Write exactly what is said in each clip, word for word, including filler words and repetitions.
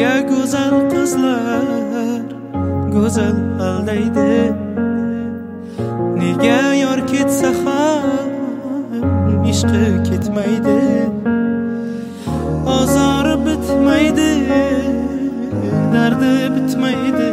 Nega go'zal qizlar go'zal aldaydi, nega yor ketsa ham ishqi ketmaydi, ozori bitmaydi, dardi bitmaydi.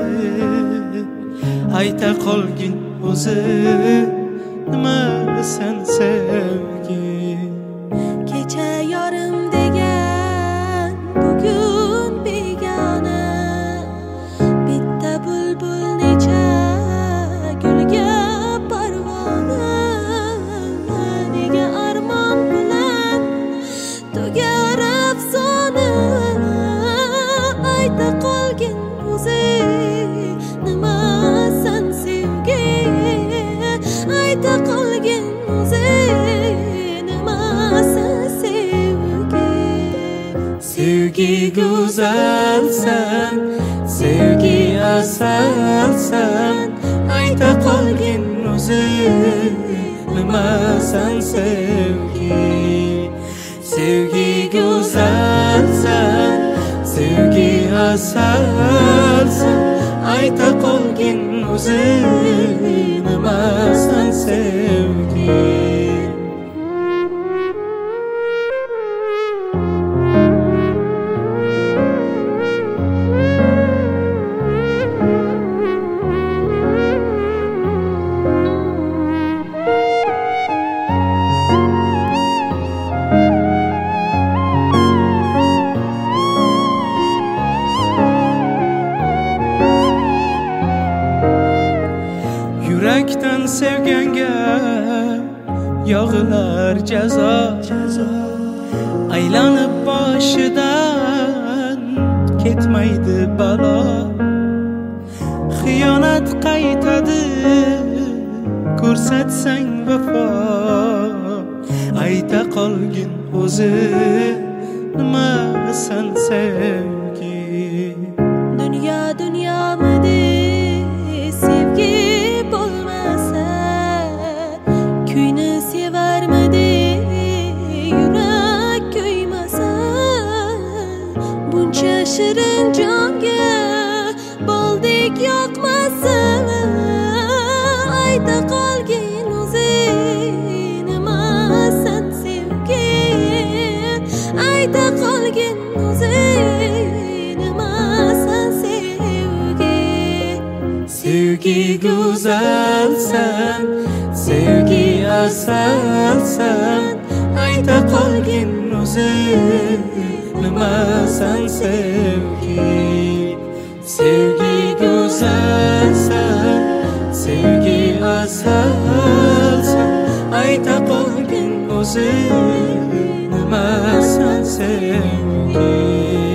Ayta qolgin o'zi nima sen sevgi. Kecha yorim degan bugun begona, bitta bulbul necha gulga parvona. Nega armon bilan tugar afsona, ayta qolgin o'zi nima sen sevgi. Ayta qolgin o'zi nima sen sevgi. Sevgi go'zalsan, sevgi asalsan, ayta qolgin o'zi nima sen sevgi. Sevgi go'zalsan, sevgi asalsan, ayta qolgin o'zi nima sen sevgi. Yurakdan sevganga yog'ilar jazo, aylanib boshidan ketmaydi balo. Xiyonat qaytadi ko'rsatsang vafo, ayta qolgin o'zi nima sen sevgi. Dunyo dunyomidi sevgi bo'lmasa, kuyni sevarmidi yurak kuymasa. Buncha shirin jonga boldek yoqmasa, ayta qolgin o'zi nima sen sevgi. Ayta qolgin o'zi nima sen sevgi. Sevgi go'zalsan, sevgi asalsan, ayta qolgin o'zi nima sen sevgi. Sevgi go'zalsan, sevgi asalsan, ayta qolgin o'zi nima sen sevgi.